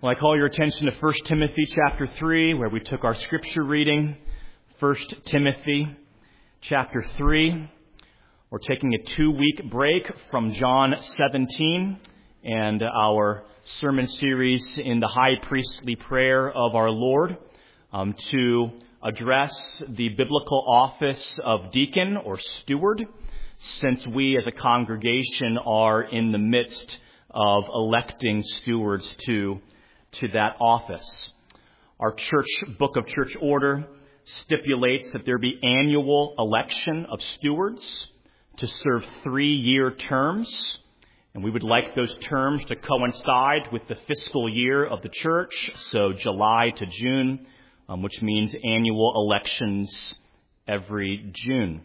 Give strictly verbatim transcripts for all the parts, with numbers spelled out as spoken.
Well, I call your attention to First Timothy chapter three, where we took our scripture reading. First Timothy chapter three. We're taking a two-week break from John seventeen and our sermon series in the high priestly prayer of our Lord um, to address the biblical office of deacon or steward, since we as a congregation are in the midst of electing stewards to to that office. Our church book of church order stipulates that there be annual election of stewards to serve three-year terms, and we would like those terms to coincide with the fiscal year of the church, so July to June, um, which means annual elections every June.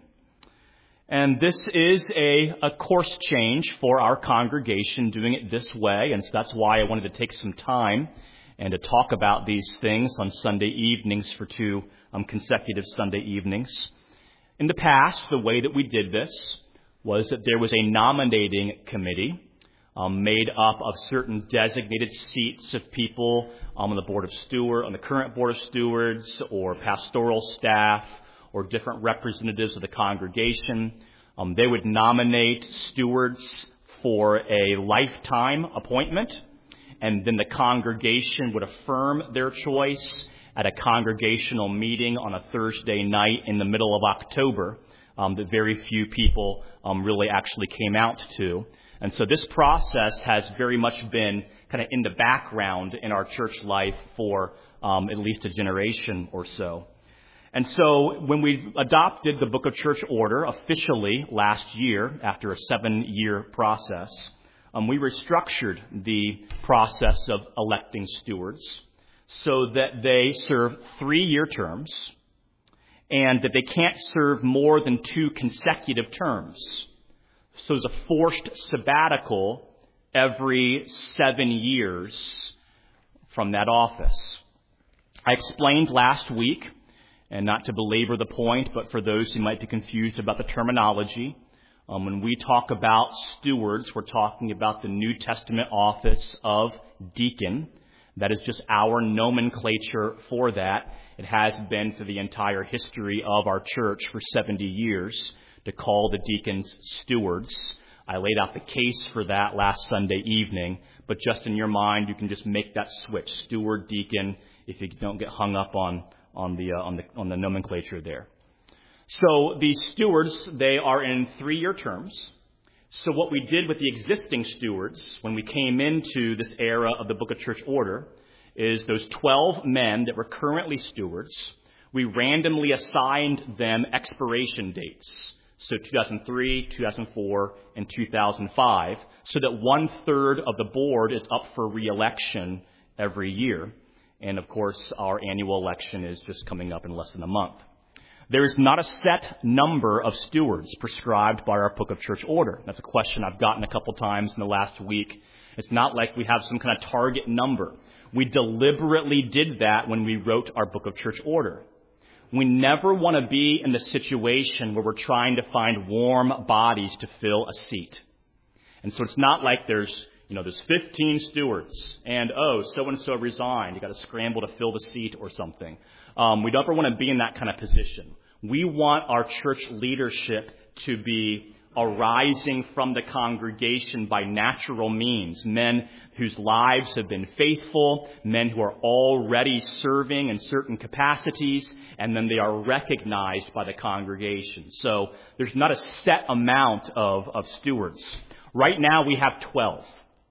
And this is a, a course change for our congregation, doing it this way, and so that's why I wanted to take some time and to talk about these things on Sunday evenings for two um, consecutive Sunday evenings. In the past, the way that we did this was that there was a nominating committee um, made up of certain designated seats of people um, on the board of steward, on the current board of stewards, or pastoral staff, or different representatives of the congregation. Um, they would nominate stewards for a lifetime appointment, and then the congregation would affirm their choice at a congregational meeting on a Thursday night in the middle of October um, that very few people um, really actually came out to. And so this process has very much been kind of in the background in our church life for um, at least a generation or so. And so when we adopted the Book of Church Order officially last year, after a seven-year process, um, we restructured the process of electing stewards so that they serve three-year terms and that they can't serve more than two consecutive terms. So there's a forced sabbatical every seven years from that office. I explained last week, and not to belabor the point, but for those who might be confused about the terminology, um, when we talk about stewards, we're talking about the New Testament office of deacon. That is just our nomenclature for that. It has been for the entire history of our church for seventy years to call the deacons stewards. I laid out the case for that last Sunday evening, but just in your mind, you can just make that switch, steward, deacon, if you don't get hung up on on the uh, on the on the nomenclature there. So these stewards, they are in three-year terms. So what we did with the existing stewards when we came into this era of the Book of Church Order is those twelve men that were currently stewards, we randomly assigned them expiration dates. So two thousand three, two thousand four, and two thousand five, so that one-third of the board is up for re-election every year. And, of course, our annual election is just coming up in less than a month. There is not a set number of stewards prescribed by our Book of Church Order. That's a question I've gotten a couple times in the last week. It's not like we have some kind of target number. We deliberately did that when we wrote our Book of Church Order. We never want to be in the situation where we're trying to find warm bodies to fill a seat. And so it's not like there's You know, there's fifteen stewards, and, oh, so-and-so resigned. You got to scramble to fill the seat or something. Um, we don't ever want to be in that kind of position. We want our church leadership to be arising from the congregation by natural means, men whose lives have been faithful, men who are already serving in certain capacities, and then they are recognized by the congregation. So there's not a set amount of, of stewards. Right now we have twelve.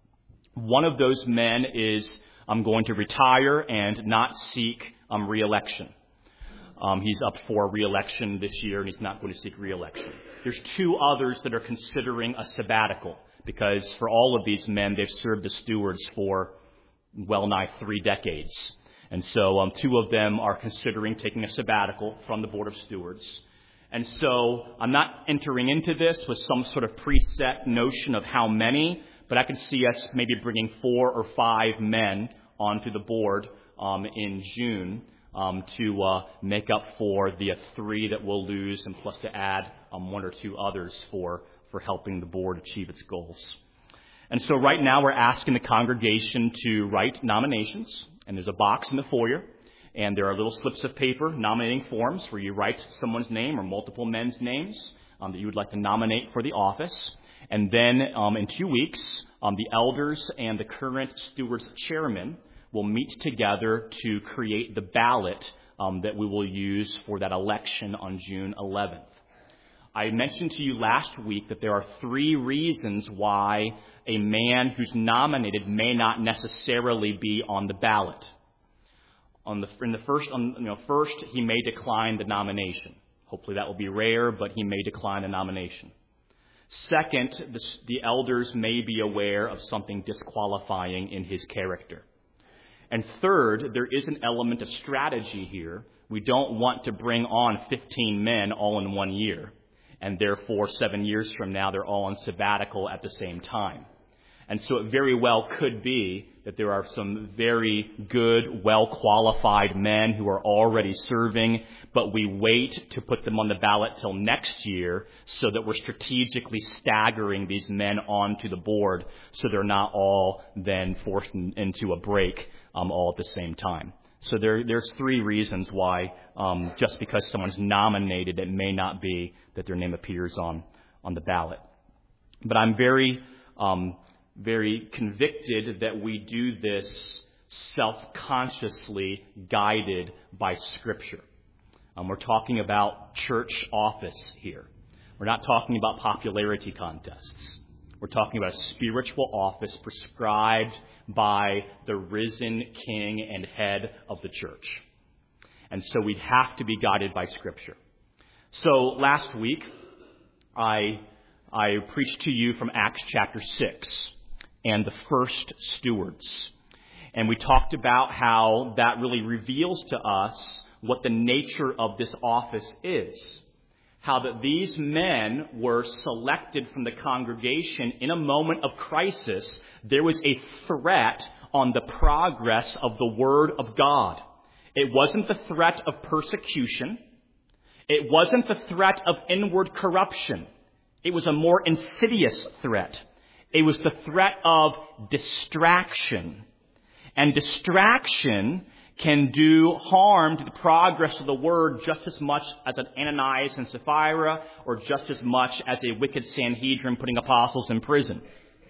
One of those men is um, going to retire and not seek um, re-election. Um, he's up for re-election this year, and he's not going to seek re-election. There's two others that are considering a sabbatical, because for all of these men, they've served as stewards for well nigh three decades. And so um, two of them are considering taking a sabbatical from the Board of Stewards. And so I'm not entering into this with some sort of preset notion of how many, but I could see us maybe bringing four or five men onto the board um, in June um, to uh, make up for the uh, three that we'll lose, and plus to add um, one or two others for, for helping the board achieve its goals. And so right now we're asking the congregation to write nominations, and there's a box in the foyer, and there are little slips of paper, nominating forms, where you write someone's name or multiple men's names um, that you would like to nominate for the office. And then um, in two weeks, um, the elders and the current steward's chairman will meet together to create the ballot um, that we will use for that election on June eleventh. I mentioned to you last week that there are three reasons why a man who's nominated may not necessarily be on the ballot. On the, in the first, on, you know, first, he may decline the nomination. Hopefully that will be rare, but he may decline the nomination. Second, the, the elders may be aware of something disqualifying in his character. And third, there is an element of strategy here. We don't want to bring on fifteen men all in one year, and therefore seven years from now they're all on sabbatical at the same time. And so it very well could be that there are some very good, well-qualified men who are already serving, but we wait to put them on the ballot till next year so that we're strategically staggering these men onto the board so they're not all then forced in, into a break um, all at the same time. So there, there's three reasons why um, just because someone's nominated, it may not be that their name appears on, on the ballot. But I'm very... Um, very convicted that we do this self-consciously guided by Scripture. Um, we're talking about church office here. We're not talking about popularity contests. We're talking about a spiritual office prescribed by the risen King and head of the church. And so we have to be guided by Scripture. So last week, I, I preached to you from Acts chapter six. And the first stewards. And we talked about how that really reveals to us what the nature of this office is. How that these men were selected from the congregation in a moment of crisis. There was a threat on the progress of the Word of God. It wasn't the threat of persecution. It wasn't the threat of inward corruption. It was a more insidious threat. It was the threat of distraction. And distraction can do harm to the progress of the word just as much as an Ananias and Sapphira, or just as much as a wicked Sanhedrin putting apostles in prison.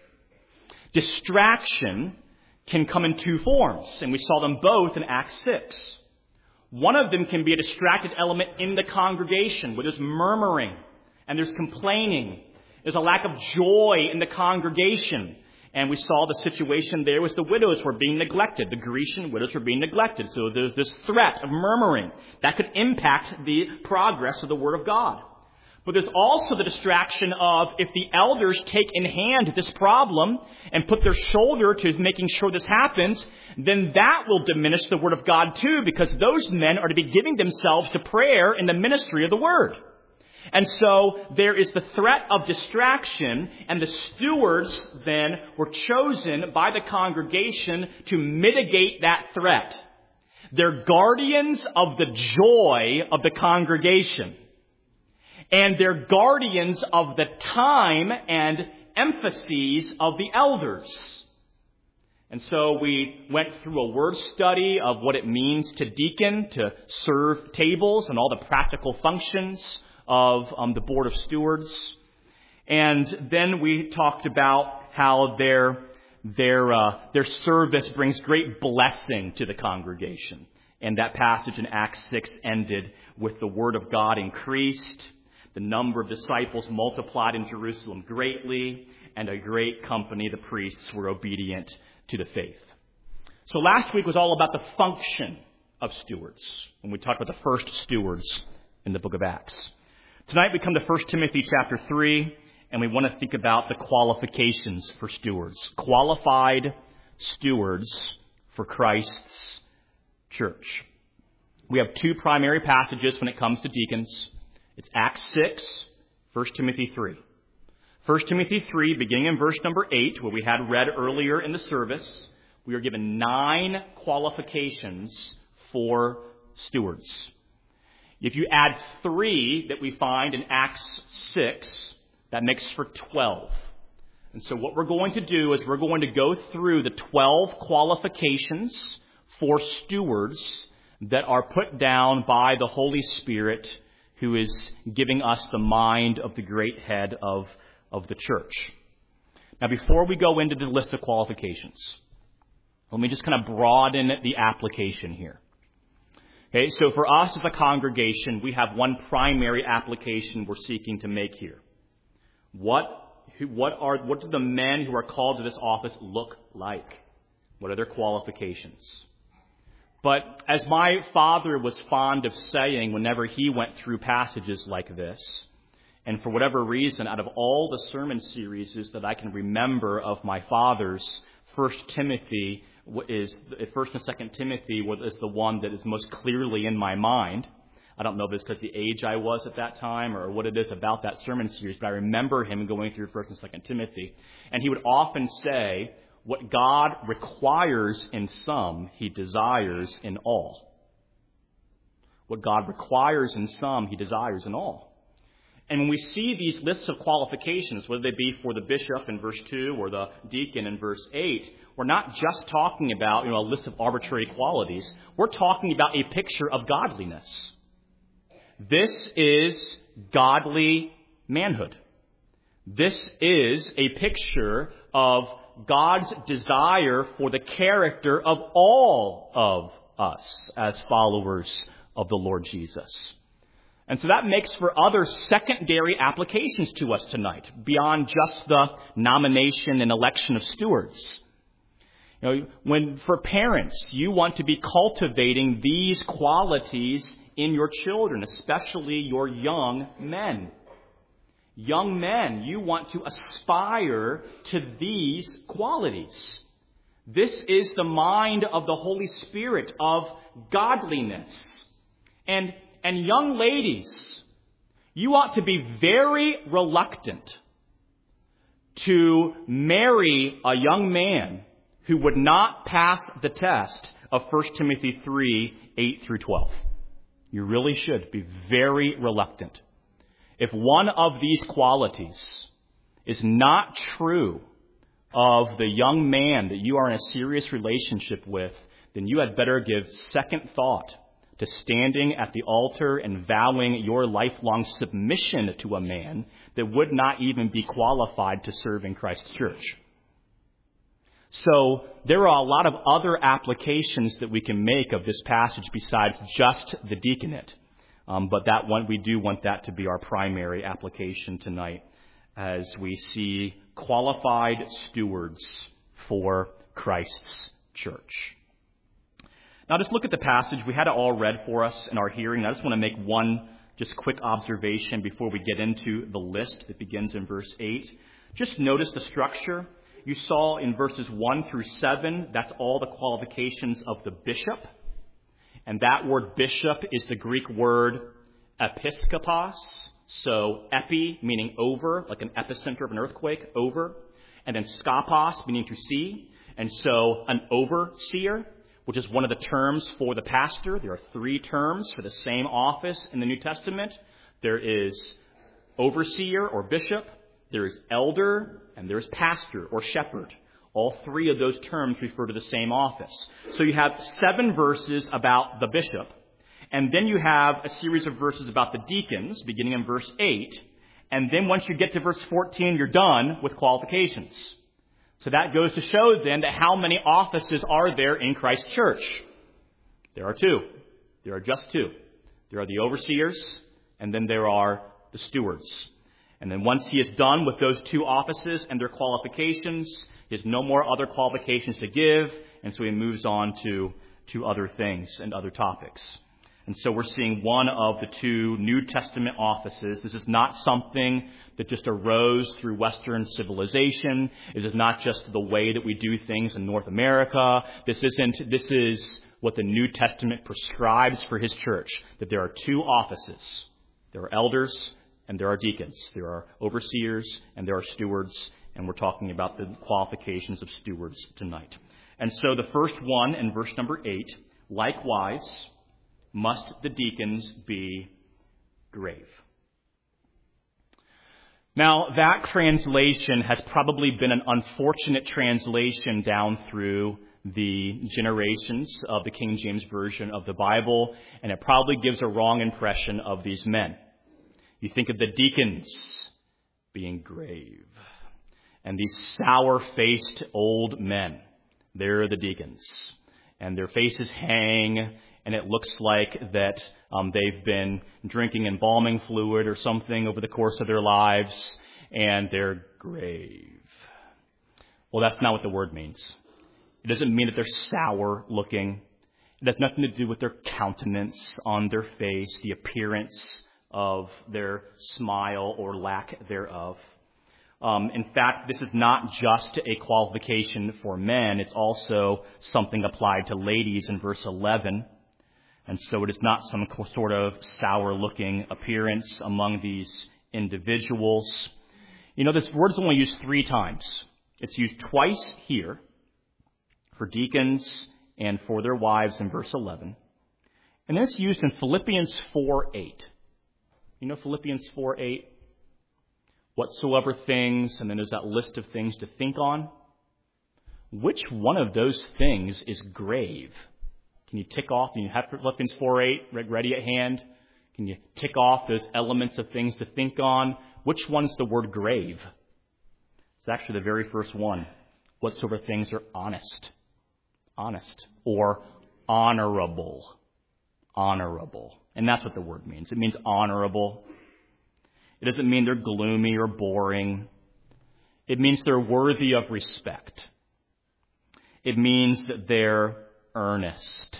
Distraction can come in two forms, and we saw them both in Acts six. One of them can be a distracted element in the congregation, where there's murmuring and there's complaining. There's a lack of joy in the congregation. And we saw the situation there was the widows were being neglected. The Grecian widows were being neglected. So there's this threat of murmuring that could impact the progress of the Word of God. But there's also the distraction of if the elders take in hand this problem and put their shoulder to making sure this happens, then that will diminish the Word of God too, because those men are to be giving themselves to prayer in the ministry of the Word. And so there is the threat of distraction, and the stewards then were chosen by the congregation to mitigate that threat. They're guardians of the joy of the congregation. And they're guardians of the time and emphases of the elders. And so we went through a word study of what it means to deacon, to serve tables, and all the practical functions of um, the Board of Stewards. And then we talked about how their their uh, their service brings great blessing to the congregation. And that passage in Acts six ended with the Word of God increased, the number of disciples multiplied in Jerusalem greatly, and a great company, the priests, were obedient to the faith. So last week was all about the function of stewards, when we talked about the first stewards in the book of Acts. Tonight we come to First Timothy chapter three, and we want to think about the qualifications for stewards. Qualified stewards for Christ's church. We have two primary passages when it comes to deacons. It's Acts six, First Timothy three. First Timothy three, beginning in verse number eight, where we had read earlier in the service, we are given nine qualifications for stewards. If you add three that we find in Acts six, that makes for twelve. And so what we're going to do is we're going to go through the twelve qualifications for stewards that are put down by the Holy Spirit, who is giving us the mind of the great head of, of the church. Now, before we go into the list of qualifications, let me just kind of broaden the application here. Okay, so for us as a congregation, we have one primary application we're seeking to make here. What, what are, what do the men who are called to this office look like? What are their qualifications? But as my father was fond of saying whenever he went through passages like this, and for whatever reason, out of all the sermon series that I can remember of my father's, First Timothy is First and Second Timothy is the one that is most clearly in my mind. I don't know if it's because the age I was at that time or what it is about that sermon series, but I remember him going through First and Second Timothy, and he would often say, "What God requires in some, He desires in all." What God requires in some, He desires in all. And when we see these lists of qualifications, whether they be for the bishop in verse two or the deacon in verse eight, we're not just talking about, you know, a list of arbitrary qualities. We're talking about a picture of godliness. This is godly manhood. This is a picture of God's desire for the character of all of us as followers of the Lord Jesus. And so that makes for other secondary applications to us tonight, beyond just the nomination and election of stewards. You know, when for parents, you want to be cultivating these qualities in your children, especially your young men. Young men, you want to aspire to these qualities. This is the mind of the Holy Spirit of godliness. And And young ladies, you ought to be very reluctant to marry a young man who would not pass the test of First Timothy three, eight through twelve. You really should be very reluctant. If one of these qualities is not true of the young man that you are in a serious relationship with, then you had better give second thought to standing at the altar and vowing your lifelong submission to a man that would not even be qualified to serve in Christ's church. So there are a lot of other applications that we can make of this passage besides just the deaconate. Um, but that one, we do want that to be our primary application tonight as we see qualified stewards for Christ's church. Now, just look at the passage. We had it all read for us in our hearing. I just want to make one just quick observation before we get into the list that begins in verse eight. Just notice the structure. You saw in verses one through seven, that's all the qualifications of the bishop. And that word bishop is the Greek word episkopos. So epi, meaning over, like an epicenter of an earthquake, over. And then skopos, meaning to see. And so an overseer, which is one of the terms for the pastor. There are three terms for the same office in the New Testament. There is overseer or bishop, there is elder, and there is pastor or shepherd. All three of those terms refer to the same office. So you have seven verses about the bishop, and then you have a series of verses about the deacons, beginning in verse eight, and then once you get to verse fourteen, you're done with qualifications. So that goes to show then that how many offices are there in Christ's church? There are two. There are just two. There are the overseers, and then there are the stewards. And then once he is done with those two offices and their qualifications, he has no more other qualifications to give, and so he moves on to, to other things and other topics. And so we're seeing one of the two New Testament offices. This is not something that just arose through Western civilization. It is not just the way that we do things in North America. This isn't, this is what the New Testament prescribes for his church, that there are two offices. There are elders and there are deacons. There are overseers and there are stewards, and we're talking about the qualifications of stewards tonight. And so the first one in verse number eight, likewise, must the deacons be grave. Now, that translation has probably been an unfortunate translation down through the generations of the King James Version of the Bible, and it probably gives a wrong impression of these men. You think of the deacons being grave, and these sour-faced old men. They're the deacons, and their faces hang, and it looks like that um, they've been drinking embalming fluid or something over the course of their lives, and they're grave. Well, that's not what the word means. It doesn't mean that they're sour looking. It has nothing to do with their countenance on their face, the appearance of their smile or lack thereof. Um, in fact, this is not just a qualification for men. It's also something applied to ladies in verse eleven. And so it is not some sort of sour-looking appearance among these individuals. You know, this word is only used three times. It's used twice here for deacons and for their wives in verse eleven. And then it's used in Philippians four eight. You know Philippians four eight? Whatsoever things, and then there's that list of things to think on. Which one of those things is grave? Can you tick off? Can you have Philippians four eight ready at hand? Can you tick off those elements of things to think on? Which one's the word grave? It's actually the very first one. Whatsoever things are honest. Honest. Or honorable. Honorable. And that's what the word means. It means honorable. It doesn't mean they're gloomy or boring. It means they're worthy of respect. It means that they're earnest.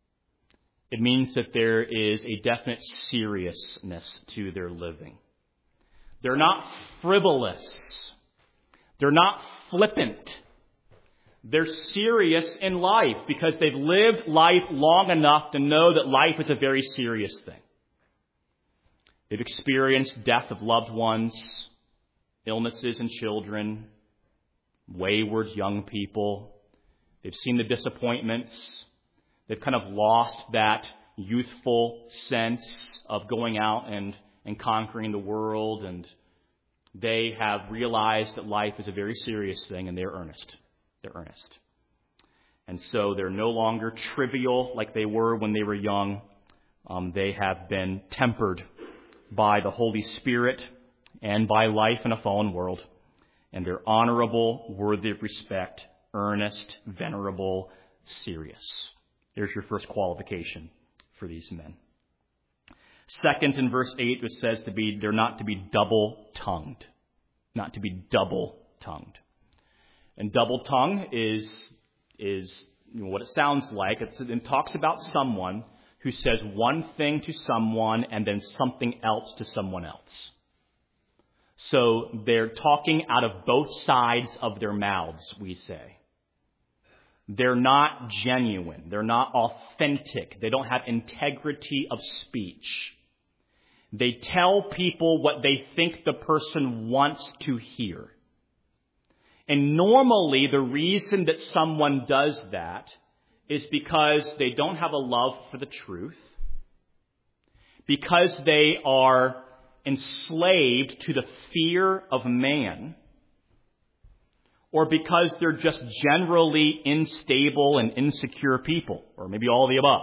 It means that there is a definite seriousness to their living. They're not frivolous. They're not flippant. They're serious in life because they've lived life long enough to know that life is a very serious thing. They've experienced death of loved ones, illnesses in children, wayward young people. They've seen the disappointments. They've kind of lost that youthful sense of going out and, and conquering the world. And they have realized that life is a very serious thing, and they're earnest. They're earnest. And so they're no longer trivial like they were when they were young. Um, they have been tempered by the Holy Spirit and by life in a fallen world. And they're honorable, worthy of respect, earnest, venerable, serious. There's your first qualification for these men. Second, in verse eight, it says to be they're not to be double-tongued. Not to be double-tongued. And double-tongue is, is you know, what it sounds like. It's, it talks about someone who says one thing to someone and then something else to someone else. So they're talking out of both sides of their mouths, we say. They're not genuine. They're not authentic. They don't have integrity of speech. They tell people what they think the person wants to hear. And normally the reason that someone does that is because they don't have a love for the truth, because they are enslaved to the fear of man, or because they're just generally unstable and insecure people, or maybe all of the above.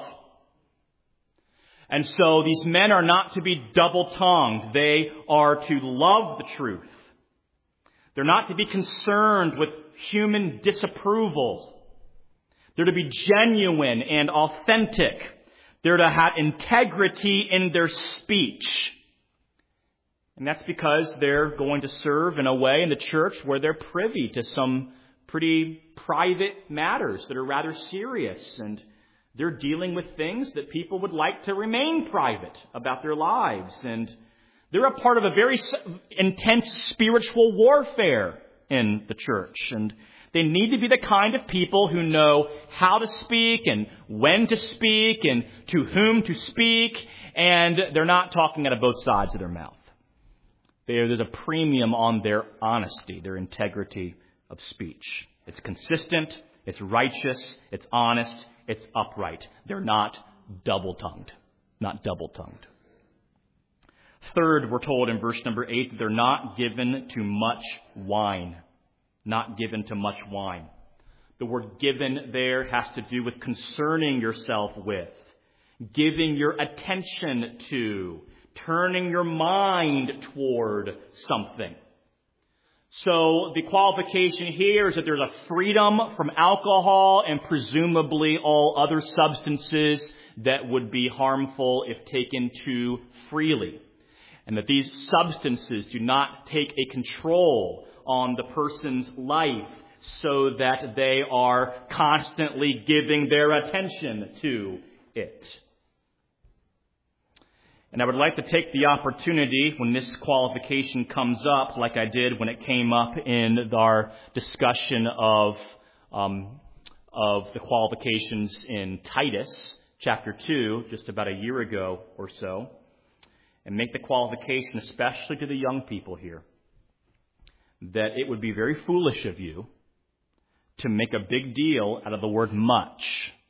And so these men are not to be double-tongued. They are to love the truth. They're not to be concerned with human disapproval. They're to be genuine and authentic. They're to have integrity in their speech. And that's because they're going to serve in a way in the church where they're privy to some pretty private matters that are rather serious. And they're dealing with things that people would like to remain private about their lives. And they're a part of a very intense spiritual warfare in the church. And they need to be the kind of people who know how to speak and when to speak and to whom to speak. And they're not talking out of both sides of their mouth. There's a premium on their honesty, their integrity of speech. It's consistent, it's righteous, it's honest, it's upright. They're not double-tongued. Not double-tongued. Third, we're told in verse number eight that they're not given to much wine. Not given to much wine. The word given there has to do with concerning yourself with, giving your attention to, turning your mind toward something. So the qualification here is that there's a freedom from alcohol and presumably all other substances that would be harmful if taken too freely. And that these substances do not take a control on the person's life so that they are constantly giving their attention to it. And I would like to take the opportunity when this qualification comes up, like I did when it came up in our discussion of um, of the qualifications in Titus chapter two, just about a year ago or so, and make the qualification, especially to the young people here, that it would be very foolish of you to make a big deal out of the word much.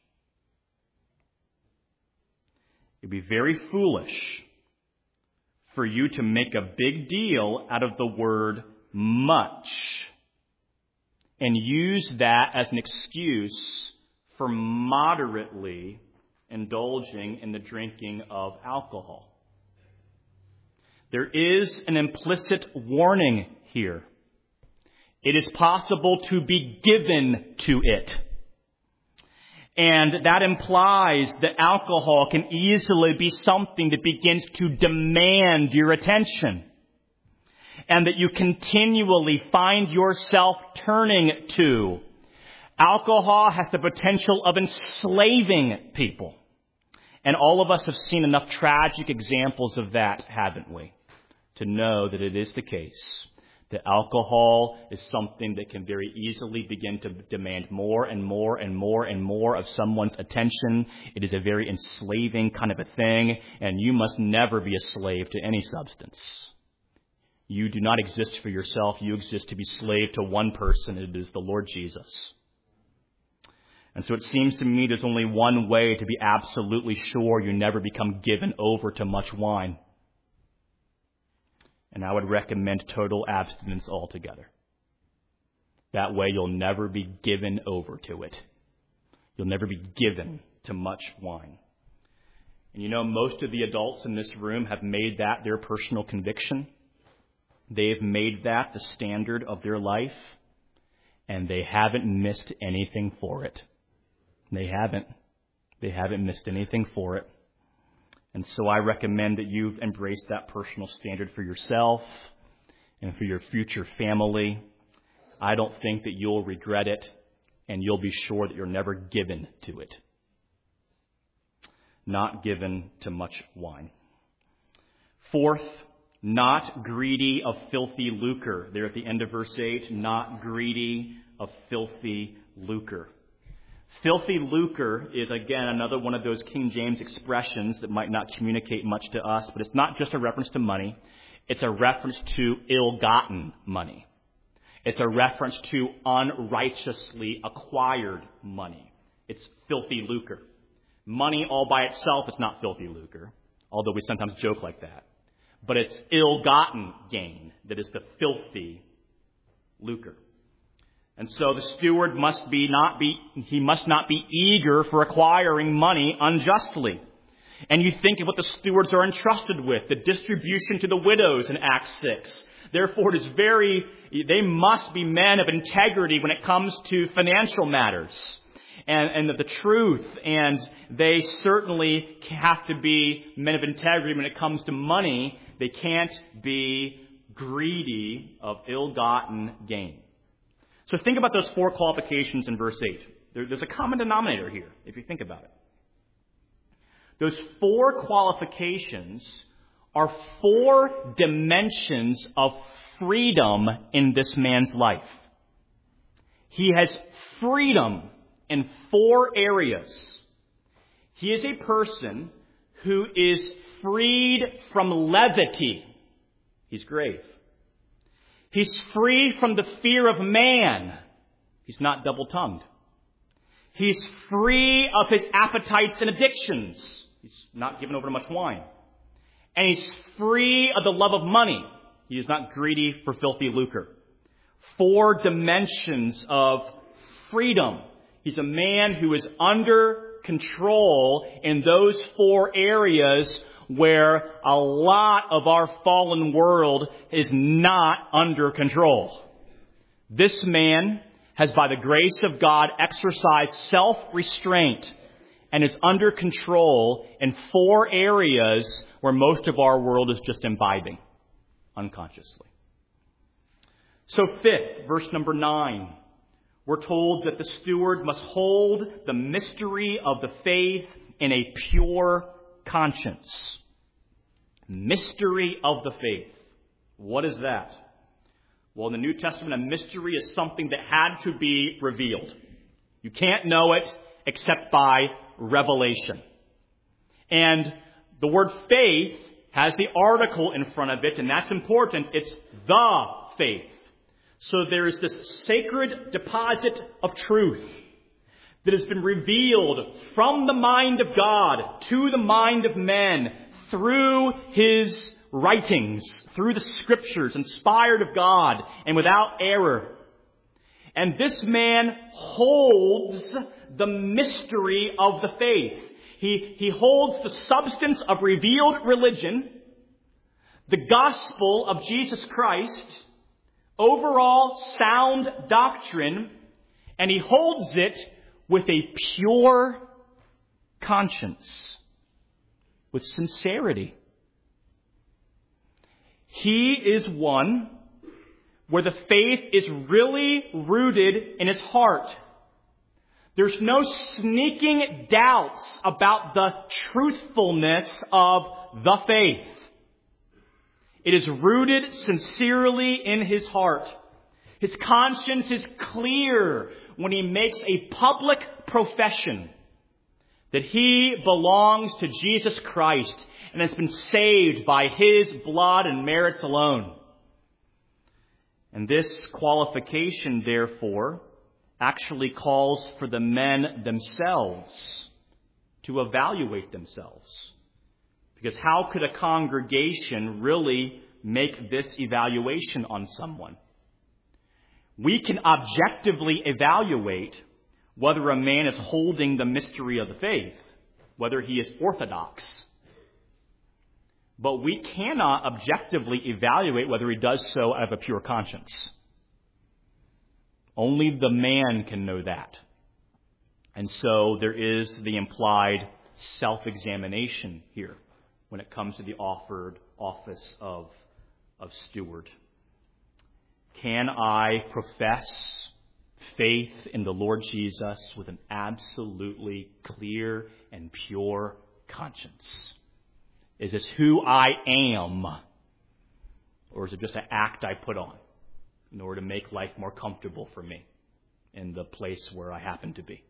It'd be very foolish for you to make a big deal out of the word much and use that as an excuse for moderately indulging in the drinking of alcohol. There is an implicit warning here. It is possible to be given to it. And that implies that alcohol can easily be something that begins to demand your attention. And that you continually find yourself turning to. Alcohol has the potential of enslaving people. And all of us have seen enough tragic examples of that, haven't we? To know that it is the case. That alcohol is something that can very easily begin to demand more and more and more and more of someone's attention. It is a very enslaving kind of a thing, and you must never be a slave to any substance. You do not exist for yourself. You exist to be slave to one person. It is the Lord Jesus. And so it seems to me there's only one way to be absolutely sure you never become given over to much wine. And I would recommend total abstinence altogether. That way you'll never be given over to it. You'll never be given to much wine. And you know, most of the adults in this room have made that their personal conviction. They've made that the standard of their life. And they haven't missed anything for it. They haven't. They haven't missed anything for it. And so I recommend that you embrace that personal standard for yourself and for your future family. I don't think that you'll regret it, and you'll be sure that you're never given to it. Not given to much wine. Fourth, not greedy of filthy lucre. There at the end of verse eight, not greedy of filthy lucre. Filthy lucre is, again, another one of those King James expressions that might not communicate much to us, but it's not just a reference to money. It's a reference to ill-gotten money. It's a reference to unrighteously acquired money. It's filthy lucre. Money all by itself is not filthy lucre, although we sometimes joke like that. But it's ill-gotten gain that is the filthy lucre. And so the steward must be not be, he must not be eager for acquiring money unjustly. And you think of what the stewards are entrusted with, the distribution to the widows in Acts six. Therefore, it is very, they must be men of integrity when it comes to financial matters and, and the truth. And they certainly have to be men of integrity when it comes to money. They can't be greedy of ill-gotten gain. So think about those four qualifications in verse eight. There, there's a common denominator here, if you think about it. Those four qualifications are four dimensions of freedom in this man's life. He has freedom in four areas. He is a person who is freed from levity. He's grave. He's free from the fear of man. He's not double-tongued. He's free of his appetites and addictions. He's not given over to much wine. And he's free of the love of money. He is not greedy for filthy lucre. Four dimensions of freedom. He's a man who is under control in those four areas where a lot of our fallen world is not under control. This man has, by the grace of God, exercised self-restraint and is under control in four areas where most of our world is just imbibing unconsciously. So fifth, verse number nine, we're told that the steward must hold the mystery of the faith in a pure conscience. Mystery of the faith. What is that? Well, in the New Testament, a mystery is something that had to be revealed. You can't know it except by revelation. And the word faith has the article in front of it, and that's important. It's the faith. So there is this sacred deposit of truth that has been revealed from the mind of God to the mind of men through His writings, through the Scriptures, inspired of God and without error. And this man holds the mystery of the faith. He, he holds the substance of revealed religion, the gospel of Jesus Christ, overall sound doctrine, and he holds it with a pure conscience, with sincerity. He is one where the faith is really rooted in his heart. There's no sneaking doubts about the truthfulness of the faith. It is rooted sincerely in his heart. His conscience is clear when he makes a public profession that he belongs to Jesus Christ and has been saved by His blood and merits alone. And this qualification, therefore, actually calls for the men themselves to evaluate themselves. Because how could a congregation really make this evaluation on someone? We can objectively evaluate whether a man is holding the mystery of the faith, whether he is orthodox. But we cannot objectively evaluate whether he does so out of a pure conscience. Only the man can know that. And so there is the implied self-examination here when it comes to the offered office of, of steward. Can I profess faith in the Lord Jesus with an absolutely clear and pure conscience? Is this who I am? Or is it just an act I put on in order to make life more comfortable for me in the place where I happen to be?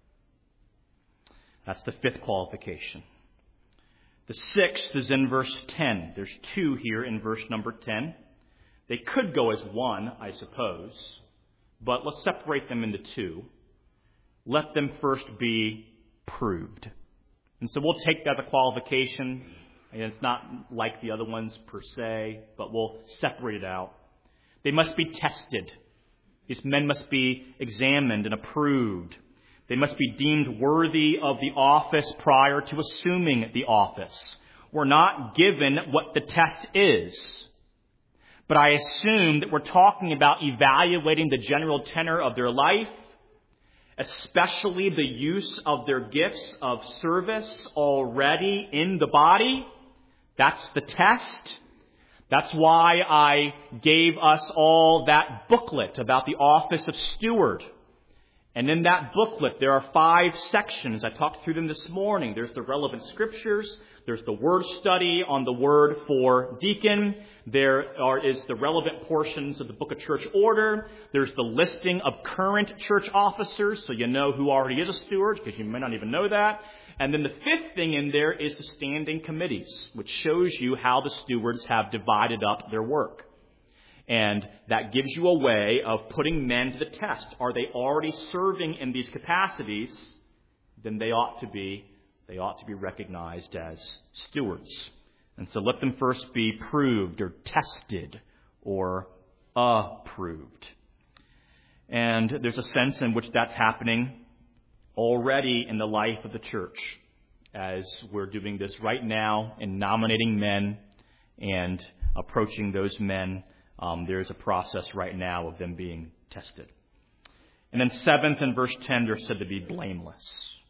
That's the fifth qualification. The sixth is in verse ten. There's two here in verse number ten. They could go as one, I suppose, but let's separate them into two. Let them first be proved. And so we'll take that as a qualification. And it's not like the other ones per se, but we'll separate it out. They must be tested. These men must be examined and approved. They must be deemed worthy of the office prior to assuming the office. We're not given what the test is, but I assume that we're talking about evaluating the general tenor of their life, especially the use of their gifts of service already in the body. That's the test. That's why I gave us all that booklet about the office of steward. And in that booklet, there are five sections. I talked through them this morning. There's the relevant scriptures. There's the word study on the word for deacon. There are, is the relevant portions of the book of church order. There's the listing of current church officers, so you know who already is a steward, because you may not even know that. And then the fifth thing in there is the standing committees, which shows you how the stewards have divided up their work. And that gives you a way of putting men to the test. Are they already serving in these capacities? Then they ought to be, they ought to be recognized as stewards. And so let them first be proved or tested or approved. And there's a sense in which that's happening already in the life of the church as we're doing this right now in nominating men and approaching those men. Um, there's a process right now of them being tested. And then seventh, in verse ten, they're said to be blameless.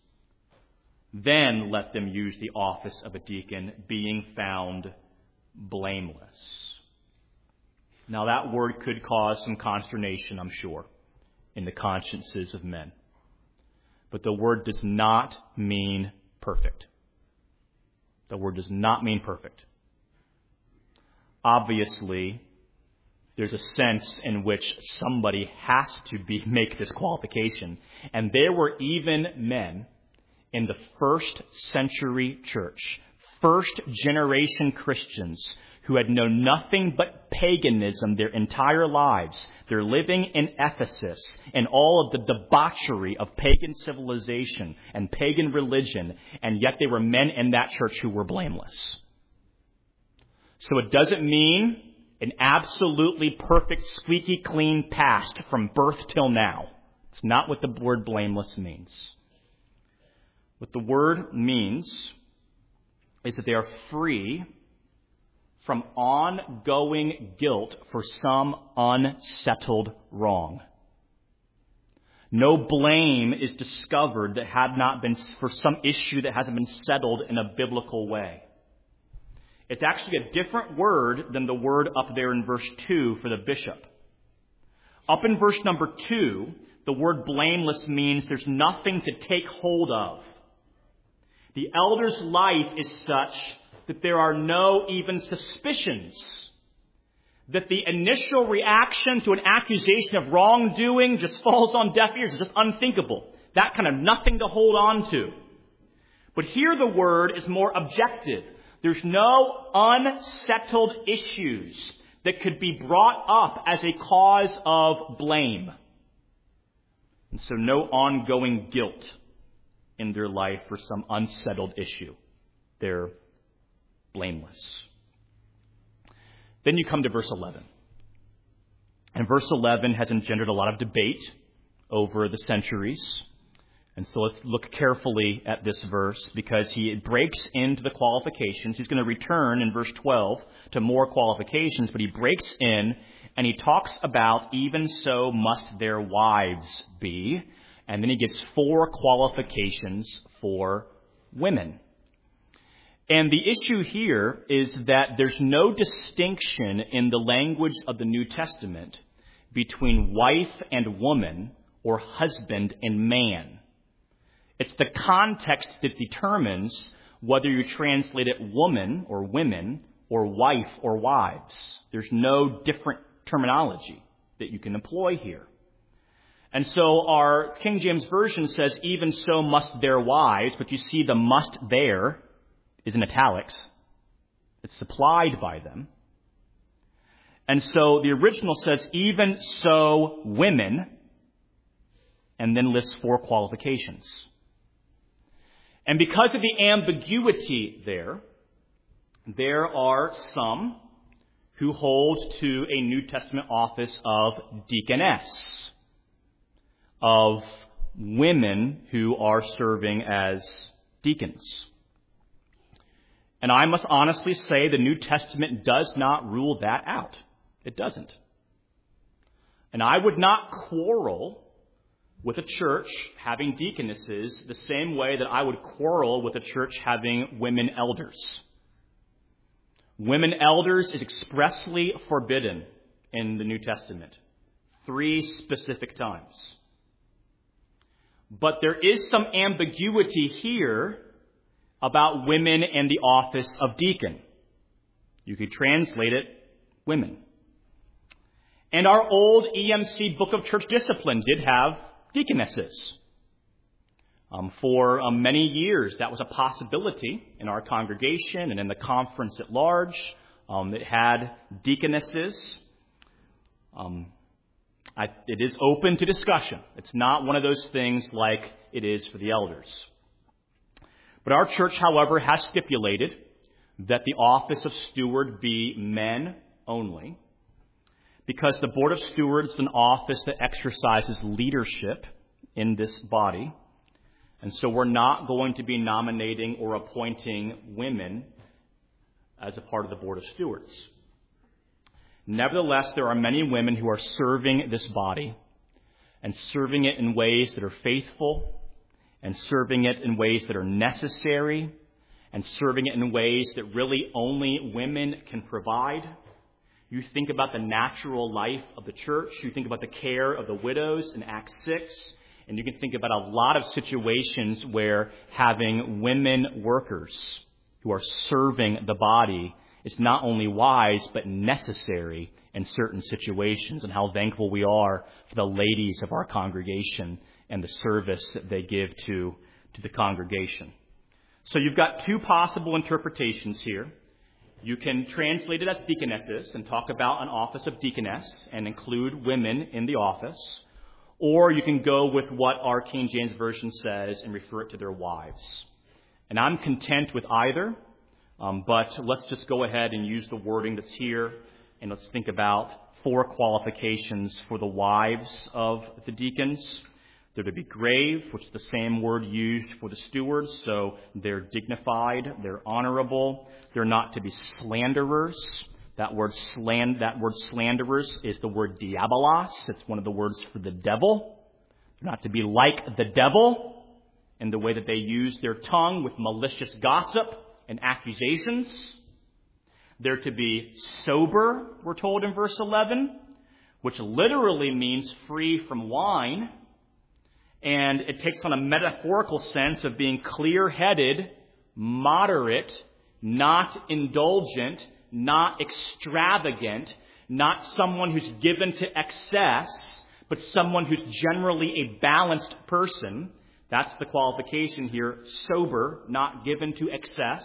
Then let them use the office of a deacon, being found blameless. Now that word could cause some consternation, I'm sure, in the consciences of men. But the word does not mean perfect. The word does not mean perfect. Obviously, there's a sense in which somebody has to be make this qualification. And there were even men in the first century church, first generation Christians, who had known nothing but paganism their entire lives. They're living in Ephesus and all of the debauchery of pagan civilization and pagan religion, and yet they were men in that church who were blameless. So it doesn't mean an absolutely perfect, squeaky clean past from birth till now. It's not what the word blameless means. What the word means is that they are free from ongoing guilt for some unsettled wrong. No blame is discovered that had not been for some issue that hasn't been settled in a biblical way. It's actually a different word than the word up there in verse two for the bishop. Up in verse number two, the word blameless means there's nothing to take hold of. The elder's life is such that there are no even suspicions, that the initial reaction to an accusation of wrongdoing just falls on deaf ears. It's just unthinkable. That kind of nothing to hold on to. But here the word is more objective. There's no unsettled issues that could be brought up as a cause of blame. And so no ongoing guilt in their life for some unsettled issue. They're blameless. Then you come to verse eleven. And verse eleven has engendered a lot of debate over the centuries. And so let's look carefully at this verse because he breaks into the qualifications. He's going to return in verse twelve to more qualifications, but he breaks in and he talks about even so must their wives be. And then he gives four qualifications for women. And the issue here is that there's no distinction in the language of the New Testament between wife and woman or husband and man. It's the context that determines whether you translate it woman or women or wife or wives. There's no different terminology that you can employ here. And so our King James Version says, even so must their wives, but you see the must there is in italics. It's supplied by them. And so the original says, even so women, and then lists four qualifications. And because of the ambiguity there, there are some who hold to a New Testament office of deaconess, of women who are serving as deacons. And I must honestly say the New Testament does not rule that out. It doesn't. And I would not quarrel with a church having deaconesses the same way that I would quarrel with a church having women elders. Women elders is expressly forbidden in the New Testament. Three specific times. But there is some ambiguity here about women and the office of deacon. You could translate it women. And our old E M C Book of Church Discipline did have deaconesses. Um, for um, many years, that was a possibility in our congregation and in the conference at large. Um, it had deaconesses. Um, I, it is open to discussion. It's not one of those things like it is for the elders. But our church, however, has stipulated that the office of steward be men only, because the Board of Stewards is an office that exercises leadership in this body, and so we're not going to be nominating or appointing women as a part of the Board of Stewards. Nevertheless, there are many women who are serving this body and serving it in ways that are faithful and serving it in ways that are necessary and serving it in ways that really only women can provide. You think about the natural life of the church. You think about the care of the widows in Acts six. And you can think about a lot of situations where having women workers who are serving the body is not only wise, but necessary in certain situations, and how thankful we are for the ladies of our congregation and the service that they give to, to the congregation. So you've got two possible interpretations here. You can translate it as deaconesses and talk about an office of deaconess and include women in the office. Or you can go with what our King James Version says and refer it to their wives. And I'm content with either. Um, but let's just go ahead and use the wording that's here, and let's think about four qualifications for the wives of the deacons. They're to be grave, which is the same word used for the stewards, so they're dignified, they're honorable. They're not to be slanderers. That word, sland, that word slanderers is the word diabolos. It's one of the words for the devil. They're not to be like the devil in the way that they use their tongue with malicious gossip and accusations. They're to be sober, we're told in verse eleven, which literally means free from wine. And it takes on a metaphorical sense of being clear-headed, moderate, not indulgent, not extravagant, not someone who's given to excess, but someone who's generally a balanced person. That's the qualification here. Sober, not given to excess,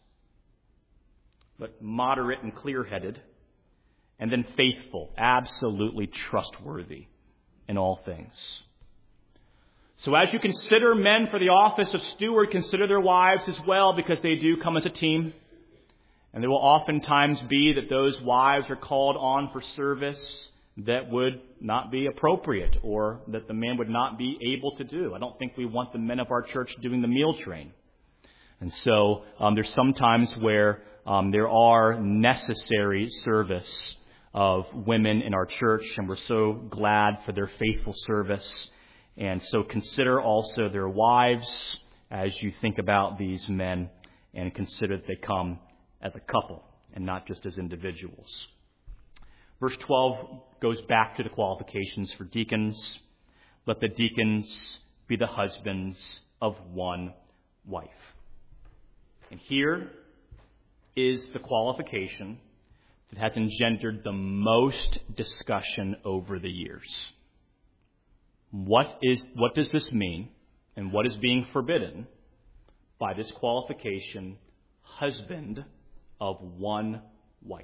but moderate and clear-headed. And then faithful, absolutely trustworthy in all things. So as you consider men for the office of steward, consider their wives as well, because they do come as a team. And there will oftentimes be that those wives are called on for service that would not be appropriate or that the man would not be able to do. I don't think we want the men of our church doing the meal train. And so um, there's some times where um, there are necessary service of women in our church, and we're so glad for their faithful service. And so consider also their wives as you think about these men, and consider that they come as a couple and not just as individuals. Verse twelve goes back to the qualifications for deacons. Let the deacons be the husbands of one wife. And here is the qualification that has engendered the most discussion over the years. What is, what does this mean, and what is being forbidden by this qualification, husband of one wife?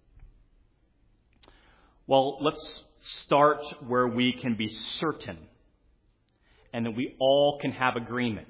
Well, let's start where we can be certain and that we all can have agreement.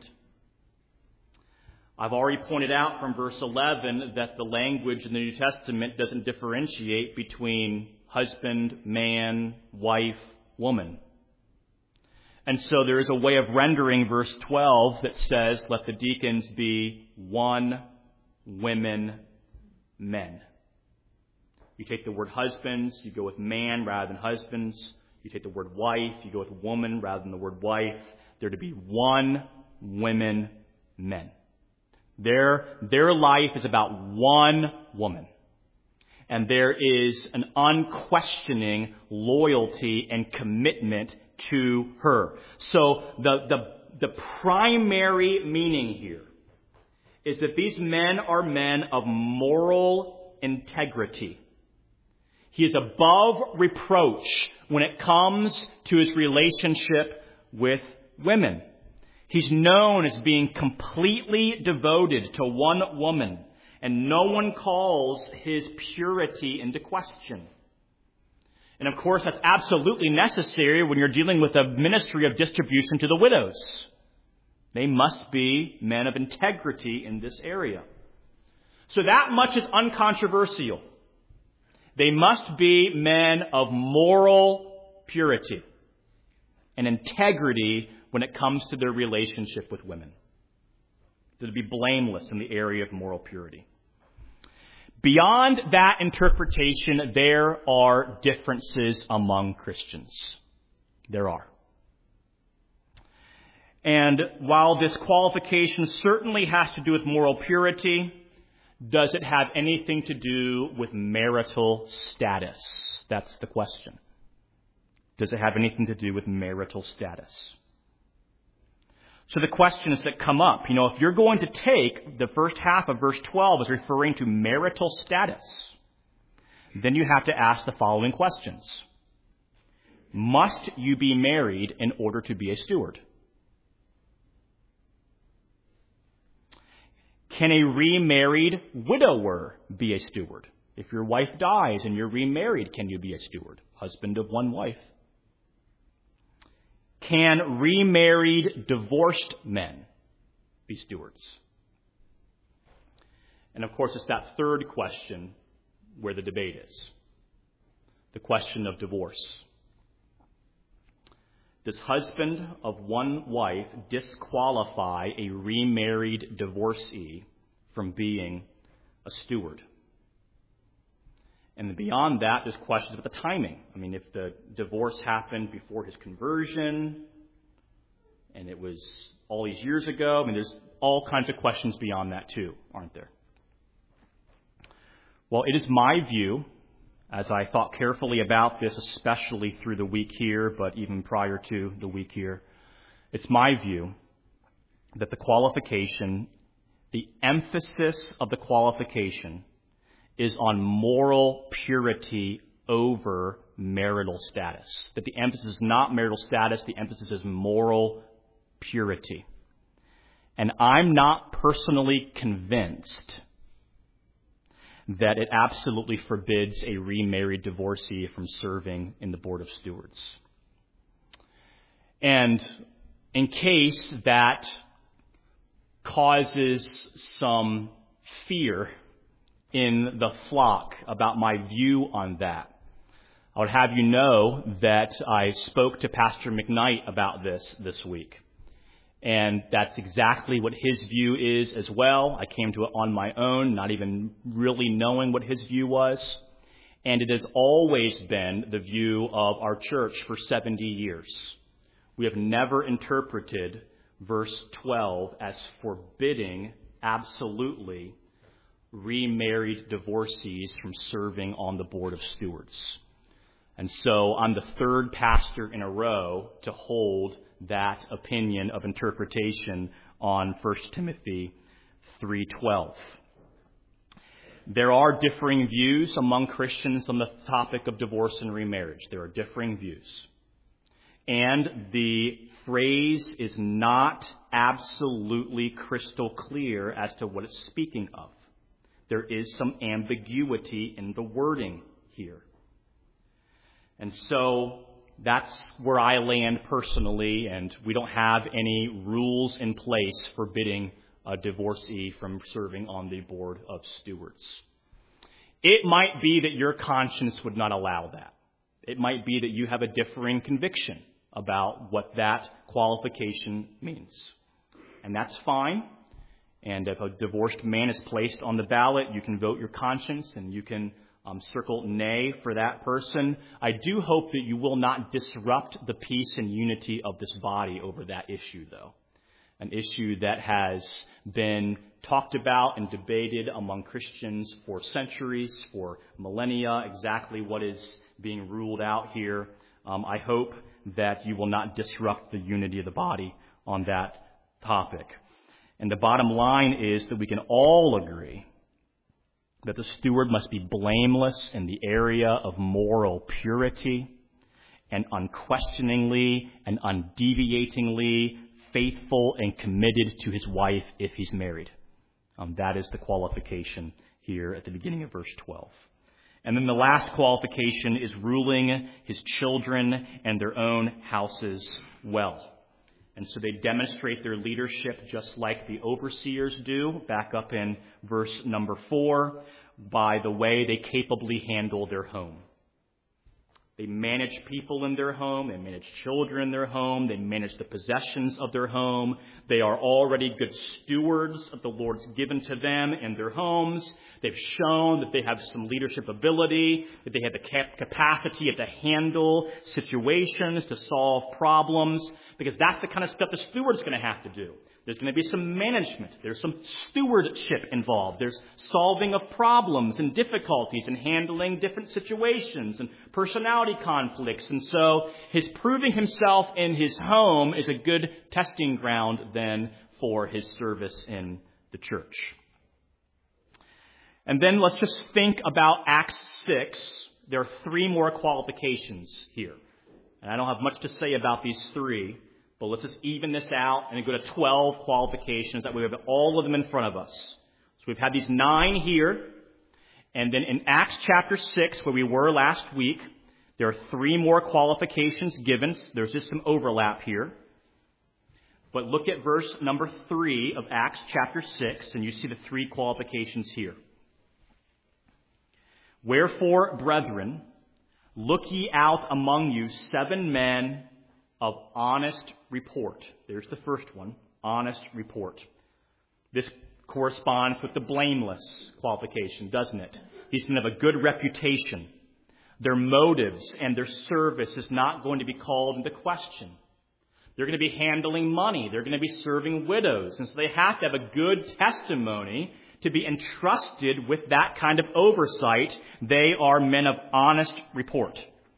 I've already pointed out from verse eleven that the language in the New Testament doesn't differentiate between husband, man, wife, woman. And so there is a way of rendering verse twelve that says, let the deacons be one, women, men. You take the word husbands, you go with man rather than husbands. You take the word wife, you go with woman rather than the word wife. They're to be one, women, men. Their, their life is about one woman. And there is an unquestioning loyalty and commitment to her. So the, the, the primary meaning here is that these men are men of moral integrity. He is above reproach when it comes to his relationship with women. He's known as being completely devoted to one woman, and no one calls his purity into question. And of course, that's absolutely necessary when you're dealing with a ministry of distribution to the widows. They must be men of integrity in this area. So that much is uncontroversial. They must be men of moral purity and integrity when it comes to their relationship with women. They're to be blameless in the area of moral purity. Beyond that interpretation, there are differences among Christians. There are. And while this qualification certainly has to do with moral purity, does it have anything to do with marital status? That's the question. Does it have anything to do with marital status? So the questions that come up, you know, if you're going to take the first half of verse twelve as referring to marital status, then you have to ask the following questions. Must you be married in order to be a steward? Can a remarried widower be a steward? If your wife dies and you're remarried, can you be a steward? Husband of one wife. Can remarried divorced men be stewards? And of course, it's that third question where the debate is. The question of divorce. Does husband of one wife disqualify a remarried divorcee from being a steward? And beyond that, there's questions about the timing. I mean, if the divorce happened before his conversion, and it was all these years ago, I mean, there's all kinds of questions beyond that too, aren't there? Well, it is my view, as I thought carefully about this, especially through the week here, but even prior to the week here, it's my view that the qualification, the emphasis of the qualification is on moral purity over marital status. That the emphasis is not marital status, the emphasis is moral purity. And I'm not personally convinced that it absolutely forbids a remarried divorcee from serving in the Board of Stewards. And in case that causes some fear in the flock about my view on that, I would have you know that I spoke to Pastor McKnight about this this week. And that's exactly what his view is as well. I came to it on my own, not even really knowing what his view was. And it has always been the view of our church for seventy years. We have never interpreted verse twelve as forbidding absolutely remarried divorcees from serving on the Board of Stewards. And so I'm the third pastor in a row to hold that opinion of interpretation on First Timothy three twelve. There are differing views among Christians on the topic of divorce and remarriage. There are differing views. And the phrase is not absolutely crystal clear as to what it's speaking of. There is some ambiguity in the wording here. And so that's where I land personally, and we don't have any rules in place forbidding a divorcee from serving on the Board of Stewards. It might be that your conscience would not allow that. It might be that you have a differing conviction about what that qualification means. And that's fine. And if a divorced man is placed on the ballot, you can vote your conscience and you can um, circle nay for that person. I do hope that you will not disrupt the peace and unity of this body over that issue, though. An issue that has been talked about and debated among Christians for centuries, for millennia, exactly what is being ruled out here. Um, I hope that you will not disrupt the unity of the body on that topic. And the bottom line is that we can all agree that the steward must be blameless in the area of moral purity and unquestioningly and undeviatingly faithful and committed to his wife if he's married. Um, that is the qualification here at the beginning of verse twelve. And then the last qualification is ruling his children and their own houses well. And so they demonstrate their leadership just like the overseers do, back up in verse number four, by the way they capably handle their home. They manage people in their home. They manage children in their home. They manage the possessions of their home. They are already good stewards of the Lord's given to them in their homes. They've shown that they have some leadership ability, that they have the capacity to handle situations, to solve problems, because that's the kind of stuff the steward's going to have to do. There's going to be some management. There's some stewardship involved. There's solving of problems and difficulties and handling different situations and personality conflicts. And so his proving himself in his home is a good testing ground then for his service in the church. And then let's just think about Acts six. There are three more qualifications here. And I don't have much to say about these three. But let's just even this out and then go to twelve qualifications that we have all of them in front of us. So we've had these nine here. And then in Acts chapter six, where we were last week, there are three more qualifications given. There's just some overlap here. But look at verse number three of Acts chapter six, and you see the three qualifications here. Wherefore, brethren, look ye out among you seven men of honest report. There's the first one, honest report. This corresponds with the blameless qualification, doesn't it? These men have a good reputation. Their motives and their service is not going to be called into question. They're going to be handling money. They're going to be serving widows. And so they have to have a good testimony to be entrusted with that kind of oversight. They are men of honest report.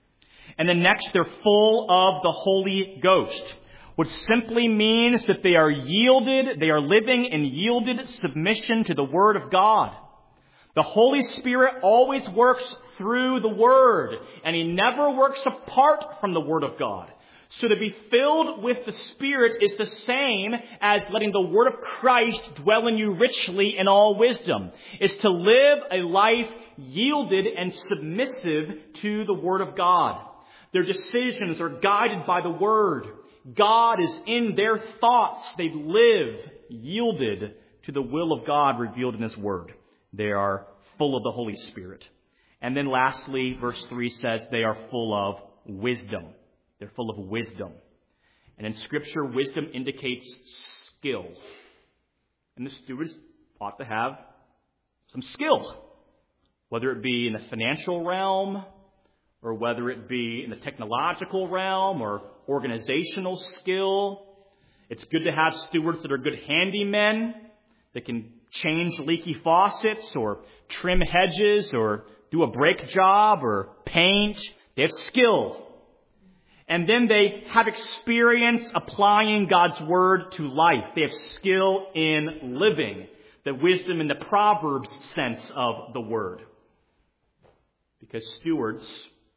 And then next, they're full of the Holy Ghost, which simply means that they are yielded, they are living in yielded submission to the Word of God. The Holy Spirit always works through the Word, and He never works apart from the Word of God. So to be filled with the Spirit is the same as letting the Word of Christ dwell in you richly in all wisdom. It's to live a life yielded and submissive to the Word of God. Their decisions are guided by the Word. God is in their thoughts. They live yielded to the will of God revealed in His Word. They are full of the Holy Spirit. And then lastly, verse three says they are full of wisdom. They're full of wisdom. And in Scripture, wisdom indicates skill. And the stewards ought to have some skill, whether it be in the financial realm, or whether it be in the technological realm or organizational skill. It's good to have stewards that are good handymen that can change leaky faucets or trim hedges or do a brake job or paint. They have skill. And then they have experience applying God's Word to life. They have skill in living, the wisdom in the Proverbs sense of the word. Because stewards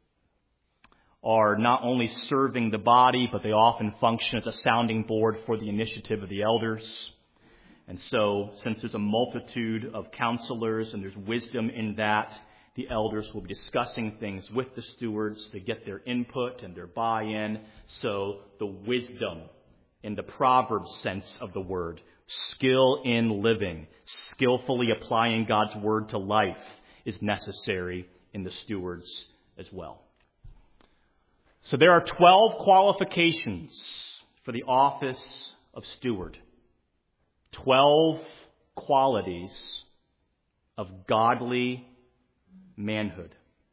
are not only serving the body, but they often function as a sounding board for the initiative of the elders. And so, since there's a multitude of counselors and there's wisdom in that, the elders will be discussing things with the stewards to get their input and their buy-in. So, the wisdom in the Proverbs sense of the word, skill in living, skillfully applying God's Word to life is necessary in the stewards as well. So there are twelve qualifications for the office of steward. Twelve qualities of godly manhood.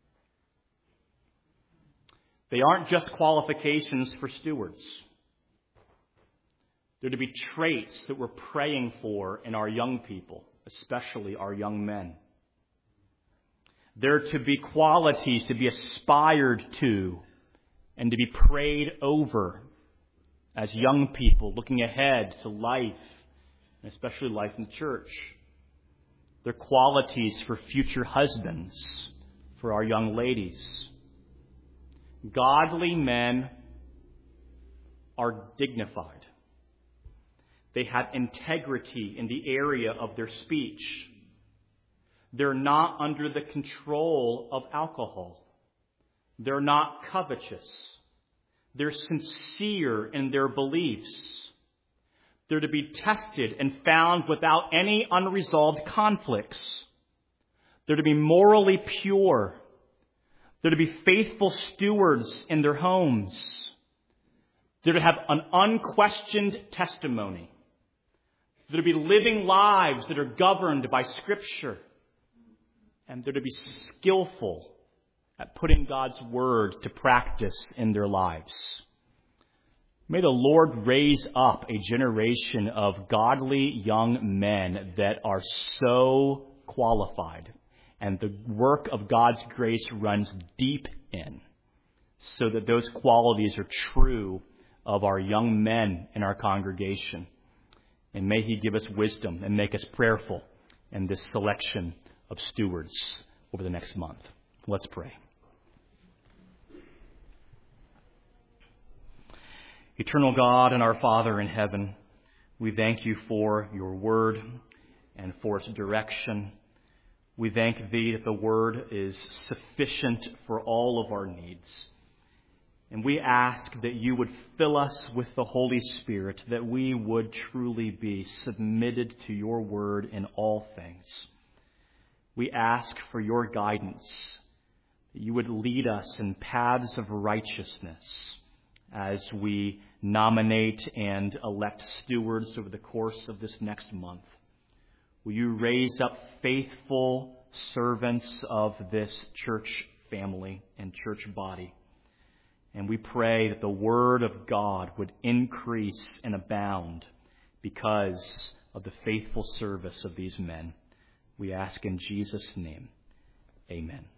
They aren't just qualifications for stewards. They're to be traits that we're praying for in our young people, especially our young men. They're to be qualities to be aspired to and to be prayed over as young people looking ahead to life, and especially life in the church. They're qualities for future husbands, for our young ladies. Godly men are dignified. They have integrity in the area of their speech. They're not under the control of alcohol. They're not covetous. They're sincere in their beliefs. They're to be tested and found without any unresolved conflicts. They're to be morally pure. They're to be faithful stewards in their homes. They're to have an unquestioned testimony. They're to be living lives that are governed by Scripture. And they're to be skillful at putting God's Word to practice in their lives. May the Lord raise up a generation of godly young men that are so qualified, and the work of God's grace runs deep in, so that those qualities are true of our young men in our congregation. And may He give us wisdom and make us prayerful in this selection of stewards over the next month. Let's pray. Eternal God and our Father in heaven, we thank You for Your Word and for its direction. We thank Thee that the Word is sufficient for all of our needs. And we ask that You would fill us with the Holy Spirit, that we would truly be submitted to Your Word in all things. We ask for Your guidance, that You would lead us in paths of righteousness as we nominate and elect stewards over the course of this next month. Will You raise up faithful servants of this church family and church body? And we pray that the Word of God would increase and abound because of the faithful service of these men. We ask in Jesus' name. Amen.